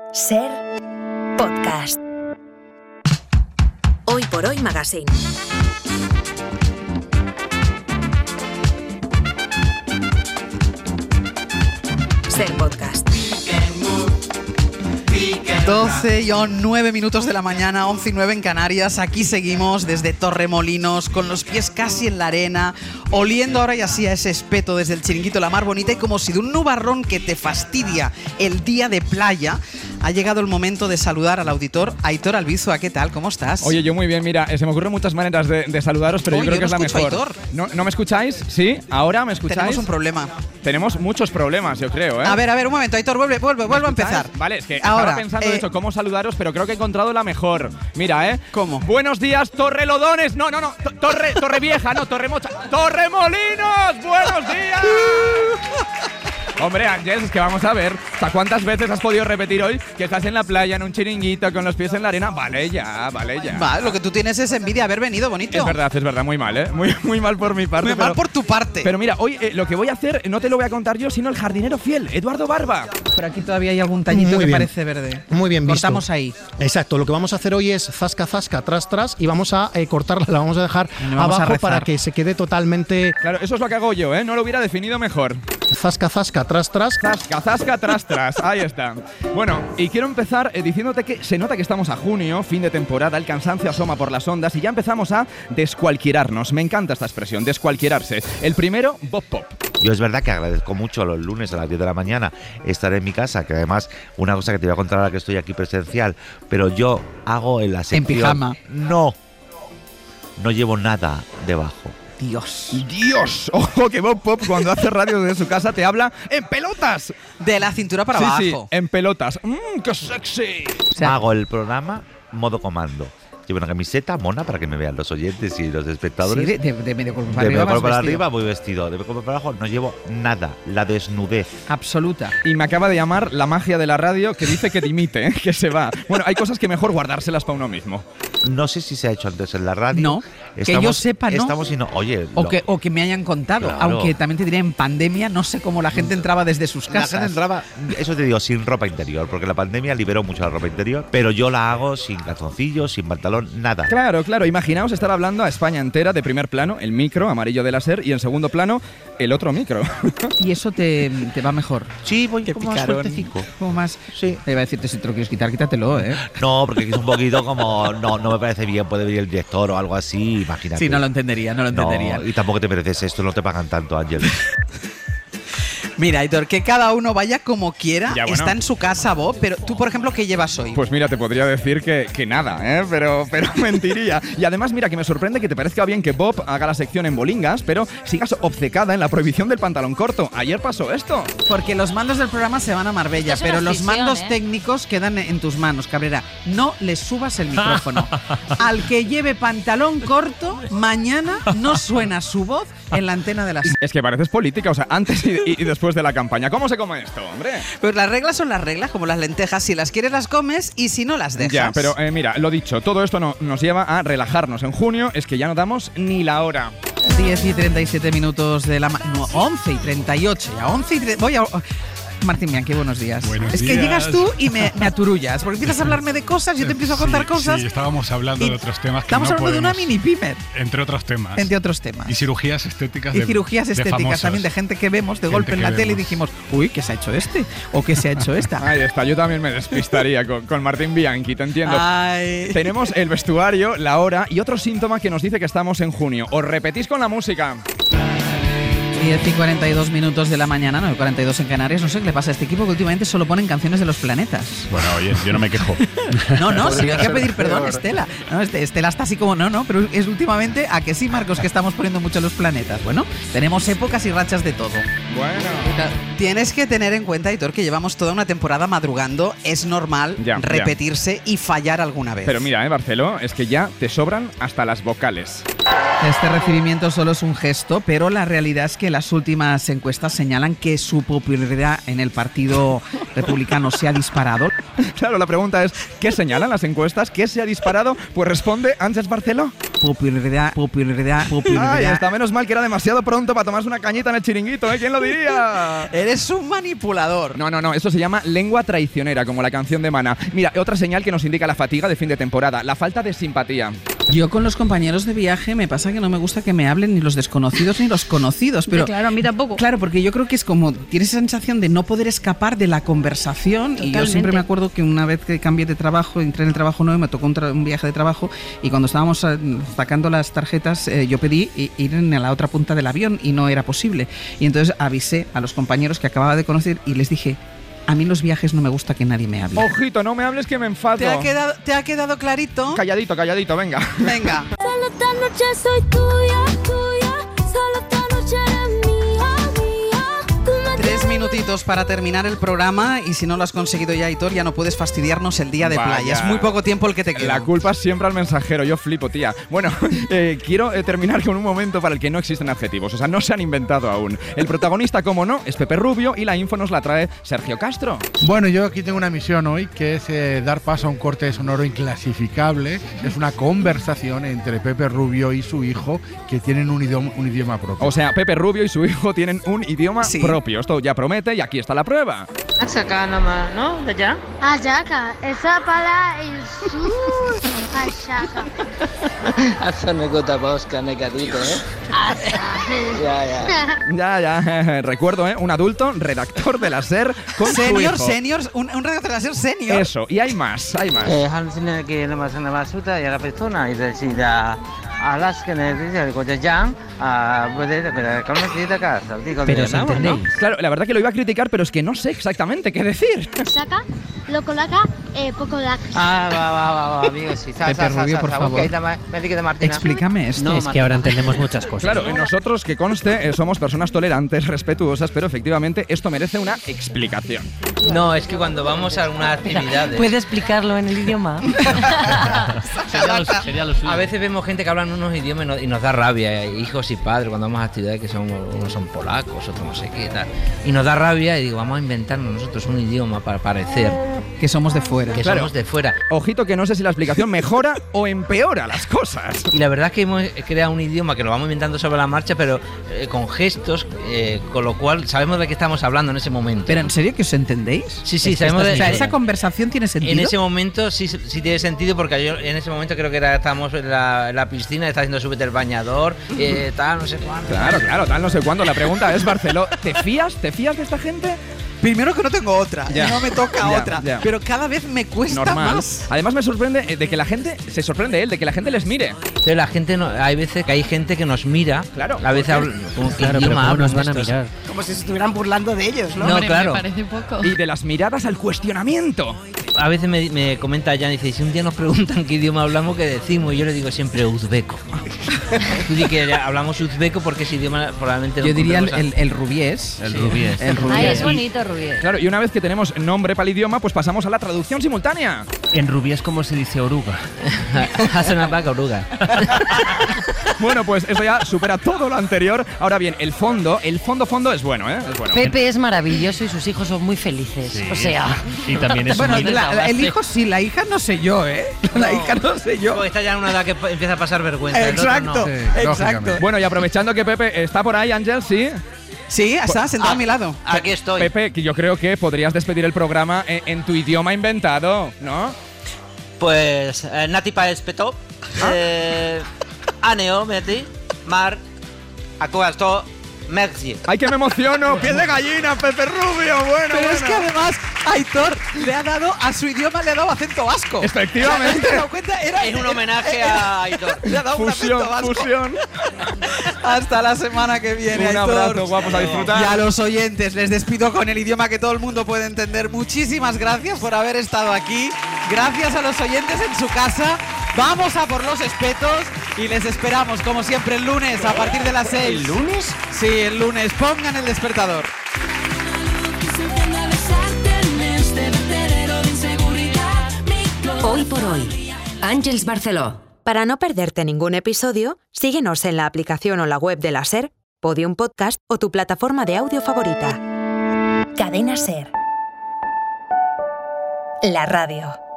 Ser podcast. Hoy por hoy Magazine. Ser podcast. 12 y 9 minutos de la mañana, 11 y 9 en Canarias. Aquí seguimos desde Torremolinos, con los pies casi en la arena, oliendo ahora y así a ese espeto desde el Chiringuito La Mar Bonita, y como si de un nubarrón que te fastidia el día de playa, ha llegado el momento de saludar al auditor Aitor Albizua. ¿Qué tal? ¿Cómo estás? Oye, yo muy bien, mira, se me ocurren muchas maneras de saludaros, pero yo creo que es la mejor. Aitor. ¿No me escucháis? ¿Sí? ¿Ahora me escucháis? Tenemos un problema. Tenemos muchos problemas, yo creo, ¿eh? A ver, un momento, Aitor, vuelve a empezar. Vale, es que ahora, estaba pensando de hecho cómo saludaros, pero creo que he encontrado la mejor. Mira, ¿Cómo? Buenos días, Torrelodones. No, Torrevieja, no, Torremocha. ¡Torremolinos! ¡Buenos días! Hombre, Ángel, es que vamos a ver, ¿cuántas veces has podido repetir hoy que estás en la playa, en un chiringuito, con los pies en la arena? Vale ya. Vale, lo que tú tienes es envidia de haber venido, bonito. Es verdad, muy mal, ¿eh? Muy mal por mi parte. Muy mal por tu parte. Pero mira, hoy lo que voy a hacer no te lo voy a contar yo, sino el jardinero fiel, Eduardo Barba. Pero aquí todavía hay algún tallito que parece verde. Muy bien visto. Cortamos ahí. Exacto, lo que vamos a hacer hoy es zasca, tras, y vamos a cortarla, la vamos a dejar abajo para que se quede totalmente… Claro, eso es lo que hago yo, ¿eh? No lo hubiera definido mejor. Zasca, tras. Zasca, tras. Ahí está. Bueno, y quiero empezar diciéndote que se nota que estamos a junio, fin de temporada, el cansancio asoma por las ondas y ya empezamos a descualquierarnos. Me encanta esta expresión, descualquierarse. El primero, Bob Pop. Yo es verdad que agradezco mucho los lunes a las 10 de la mañana estar en mi casa, que además, una cosa que te voy a contar ahora que estoy aquí presencial, pero yo hago en la sección… En pijama. No llevo nada debajo. Dios, ojo que Bob Pop cuando hace radio desde su casa te habla en pelotas. De la cintura para abajo. Sí, en pelotas. ¡Qué sexy! O sea, Hago el programa modo comando. Llevo una camiseta mona para que me vean los oyentes y los espectadores. sí, de medio cuerpo para de arriba. medio cuerpo para vestido. arriba voy vestido. De medio cuerpo para abajo no llevo nada. La desnudez. Absoluta. Y me acaba de llamar la magia de la radio que dice que dimite, ¿eh? Que se va. Bueno, hay cosas que mejor guardárselas para uno mismo. No sé si se ha hecho antes en la radio. No, que yo sepa, no. Estamos y no. Oye, O que me hayan contado. Claro. Aunque también te diré, en pandemia no sé cómo la gente entraba desde sus casas. La gente entraba, eso te digo, sin ropa interior, porque la pandemia liberó mucho la ropa interior, pero yo la hago sin calzoncillos, sin pantalón, nada. Claro, imaginaos estar hablando a España entera de primer plano, el micro amarillo de láser, y en segundo plano, el otro micro. Y eso te va mejor. Sí, voy Qué como más picarón. suertecico. Como más… Sí. Iba a decirte, si te lo quieres quitar, quítatelo, ¿eh? No, porque es un poquito como, no me parece bien, puede venir el director o algo así, imagínate. Sí, no lo entendería. No, y tampoco te mereces esto, no te pagan tanto, Ángel. Mira, Aitor, que cada uno vaya como quiera. Ya, bueno. Está en su casa, Bob, pero tú, por ejemplo, ¿qué llevas hoy? Pues mira, te podría decir que nada, ¿eh? Pero mentiría. Y además, mira, que me sorprende que te parezca bien que Bob haga la sección en bolingas, pero sigas obcecada en la prohibición del pantalón corto. Ayer pasó esto. Porque los mandos del programa se van a Marbella, Esto es pero una los ficción, mandos ¿eh? técnicos quedan en tus manos, Cabrera. No le subas el micrófono. Al que lleve pantalón corto, mañana no suena su voz en la antena de la… Es que pareces política, o sea, antes y después de la campaña. ¿Cómo se come esto, hombre? Pues las reglas son las reglas, como las lentejas. Si las quieres las comes y si no las dejas. Ya, pero mira, lo dicho, todo esto nos lleva a relajarnos. En junio es que ya no damos ni la hora. 10 y 37 minutos de la… No, 11 y 38. Ya 11 y… Voy a… Martín Bianchi, buenos días. Buenos es que días. llegas tú y me aturullas, porque empiezas a hablarme de cosas, yo te empiezo a contar cosas. Sí, estábamos hablando de otros temas que Estamos no hablando de una podemos, mini-pymer. entre otros temas. Entre otros temas. Y cirugías estéticas Y cirugías de estéticas famosos. también, de gente que vemos de Gente golpe en que la tele y vemos. dijimos, uy, ¿qué se ha hecho este? ¿O qué se ha hecho esta? Ahí está, yo también me despistaría con Martín Bianchi, te entiendo. Ay. Tenemos el vestuario, la hora y otro síntoma que nos dice que estamos en junio. ¿Os repetís con la música? 10 y 42 minutos de la mañana, no, 42 en Canarias. No sé qué le pasa a este equipo, que últimamente solo ponen canciones de los planetas. Bueno, oye, yo no me quejo. No, sí, hay que pedir perdón, Estela. No, Estela está así como, no, pero es últimamente a que sí, Marcos, que estamos poniendo mucho los planetas. Bueno, tenemos épocas y rachas de todo. Bueno. Tienes que tener en cuenta, Aitor, que llevamos toda una temporada madrugando. Es normal Ya. repetirse y fallar alguna vez. Pero mira, Barceló, es que ya te sobran hasta las vocales. Este recibimiento solo es un gesto, pero la realidad es que las últimas encuestas señalan que su popularidad en el Partido Republicano se ha disparado. Claro, la pregunta es, ¿qué señalan las encuestas? ¿Qué se ha disparado? Pues responde Ángels Barceló. popularidad. Ay, está menos mal que era demasiado pronto para tomarse una cañita en el chiringuito, ¿eh? ¿Quién lo diría? Eres un manipulador. No, eso se llama lengua traicionera, como la canción de Maná. Mira, otra señal que nos indica la fatiga de fin de temporada, la falta de simpatía. Yo con los compañeros de viaje me pasa que no me gusta que me hablen ni los desconocidos ni los conocidos, pero claro, a mí tampoco. Claro, porque yo creo que es como tienes esa sensación de no poder escapar de la conversación. Totalmente. Y yo siempre me acuerdo que una vez que cambié de trabajo, entré en el trabajo nuevo, me tocó un viaje de trabajo y cuando estábamos sacando las tarjetas yo pedí ir a la otra punta del avión y no era posible. Y entonces avisé a los compañeros que acababa de conocer y les dije: a mí los viajes no me gusta que nadie me hable. Ojito, no me hables que me enfado. ¿Te ha quedado clarito? Calladito, venga. Venga. Solo esta noche soy tuya, solo esta noche eres mía. 3 minutitos para terminar el programa y si no lo has conseguido ya, Aitor, ya no puedes fastidiarnos el día de Vaya. playa. Es muy poco tiempo el que te queda. La culpa es siempre al mensajero, yo flipo, tía. Bueno, quiero terminar con un momento para el que no existen adjetivos, o sea, no se han inventado aún. El protagonista, como no, es Pepe Rubio y la info nos la trae Sergio Castro. Bueno, yo aquí tengo una misión hoy que es dar paso a un corte sonoro inclasificable. Es una conversación entre Pepe Rubio y su hijo que tienen un idioma propio. O sea, Pepe Rubio y su hijo tienen un idioma propio. Esto ya promete y aquí está la prueba. Acá nomás, ¿no? ¿De allá? Ayaca, esa para el sur. Ayaca. Hace me gusta bosca, negadito, Ya. Recuerdo, un adulto, redactor de la SER con su hijo. Un redactor de la SER senior. Eso, y hay más. Halsine que le más una basuta y a la persona y decir a las que necesitan el ya puede conocer casa. Pero ¿se entendéis? Claro, la verdad que lo iba a criticar, pero es que no sé exactamente qué decir. Saca, lo coloca, poco la. Va, amigo, sí. Pepe Rubio, por favor. Explícame esto. Es que ahora entendemos muchas cosas. Claro, nosotros, que conste, somos personas tolerantes, respetuosas, pero efectivamente esto merece una explicación. No, es que cuando vamos a algunas actividades... ¿Puede explicarlo en el idioma? Sería lo suyo. A veces vemos gente que habla unos idiomas y nos da rabia, hijos y padres, cuando vamos a actividades que unos son polacos, otros no sé qué tal. Y nos da rabia y digo, vamos a inventarnos nosotros un idioma para parecer que somos de fuera. Que somos de fuera. Ojito que no sé si la explicación mejora o empeora las cosas. Y la verdad es que hemos creado un idioma que lo vamos inventando sobre la marcha, pero con gestos, con lo cual sabemos de qué estamos hablando en ese momento. ¿Pero en serio que os entendéis? Sí, sabemos de... O sea, ¿esa conversación tiene sentido? En ese momento sí tiene sentido, porque yo en ese momento creo que estábamos en la piscina, está haciendo súbete el bañador, tal, no sé cuándo. Claro, tal, no sé cuándo. La pregunta es, Barceló, ¿te fías de esta gente? Primero que no tengo otra, no me toca otra, ya. pero cada vez me cuesta más. Además me sorprende de que la gente, se sorprende él, de que la gente les mire. Pero la gente, hay veces que hay gente que nos mira, claro, a veces pero ¿cómo nos van a mirar? Como si se estuvieran burlando de ellos, ¿no? No, claro. Me parece poco. Y de las miradas al cuestionamiento. A veces me comenta Jan y dice, si un día nos preguntan qué idioma hablamos, ¿qué decimos? Y yo le digo siempre uzbeco. Tú di que hablamos uzbeco porque ese idioma probablemente no. Yo diría el rubiés. El rubiés. Ay, es bonito, rubiés. Claro, y una vez que tenemos nombre para el idioma, pues pasamos a la traducción simultánea. En rubiés, ¿cómo se dice oruga? Hace una vaca oruga. Bueno, pues eso ya supera todo lo anterior. Ahora bien, el fondo es bueno, ¿eh? Es bueno. Pepe es maravilloso y sus hijos son muy felices. Sí. O sea... Y también es bueno, el hijo sí, la hija no sé yo, ¿eh? La hija no sé yo. Porque está ya en una edad que empieza a pasar vergüenza. Exacto, exacto. Bueno, y aprovechando que Pepe está por ahí, Ángel, sí. Sí, está sentado a mi lado. Aquí estoy. Pepe, que yo creo que podrías despedir el programa en tu idioma inventado, ¿no? Pues, Natipa Espeto, Aneo, Meti, Mar, Acuasto, Merci. ¡Ay, que me emociono! ¡Piel de gallina, Pepe Rubio! Bueno, pero es que además Aitor le ha dado a su idioma, le ha dado acento vasco. Efectivamente. ¿Te das cuenta? Es un homenaje a Aitor. Le ha dado fusión, un acento vasco. fusión. Hasta la semana que viene, Un Aitor. abrazo, guapos, a disfrutar. Y a los oyentes les despido con el idioma que todo el mundo puede entender. Muchísimas gracias por haber estado aquí. Gracias a los oyentes en su casa. Vamos a por los espetos y les esperamos, como siempre, el lunes a partir de las 6. ¿El lunes? Sí, el lunes. Pongan el despertador. Hoy por hoy, Àngels Barceló. Para no perderte ningún episodio, síguenos en la aplicación o la web de la SER, Podium Podcast o tu plataforma de audio favorita. Cadena SER. La radio.